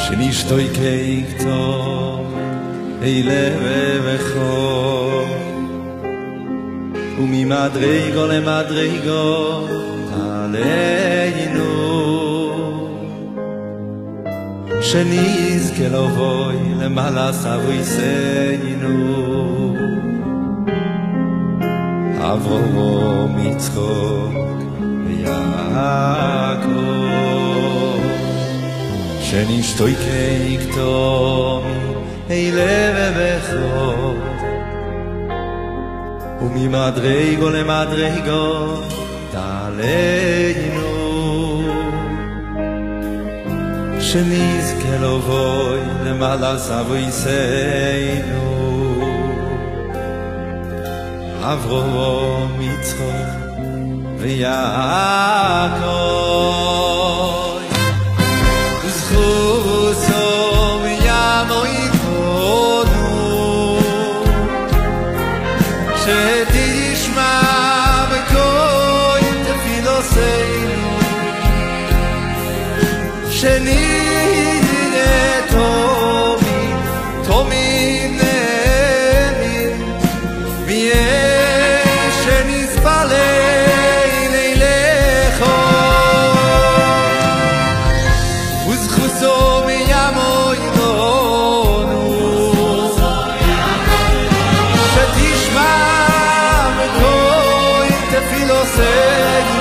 שנשתוקק טוב לבבך וממדרגה למדרגה עלינו שנזכה לבוא למעלה סבויסנו אברהם יצחק ויעקב שנשתוקק טוב לבבך וממדרגה למדרגה תעלינו שנזכה לבוא למעלה סבויסנו אברהם יצחק ויעקב זכותו ימו יבונו שתשמע בקול תפילותינו שנהיה טובים טובים נאמין ויהיה שנתפלל אליך וזכותו מימו יבונו שתשמע בקול תפילותינו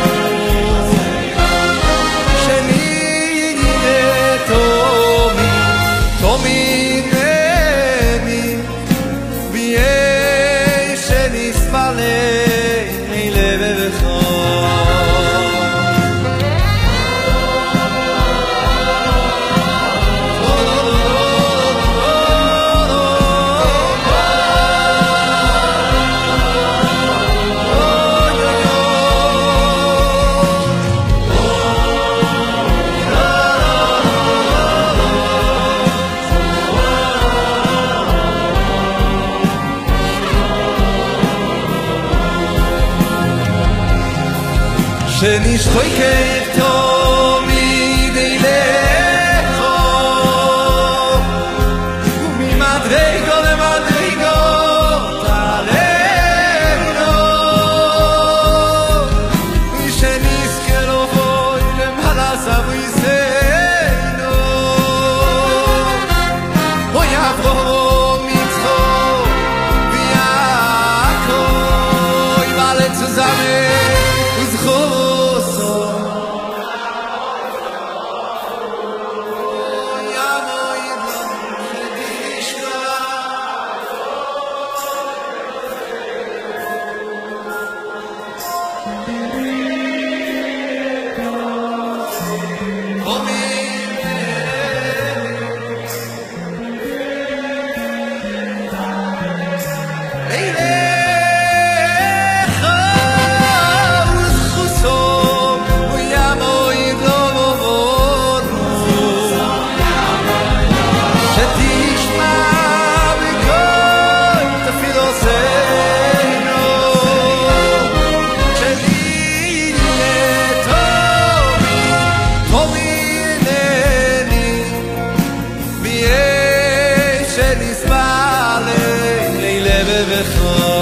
שנשתוקק תמיד אליך וממדרגה למדרגה תעלינו שנזכה לבוא למעלה סבויסנו אוי אברהם יצחק ויעקב alle zusammen שנשמע לבבך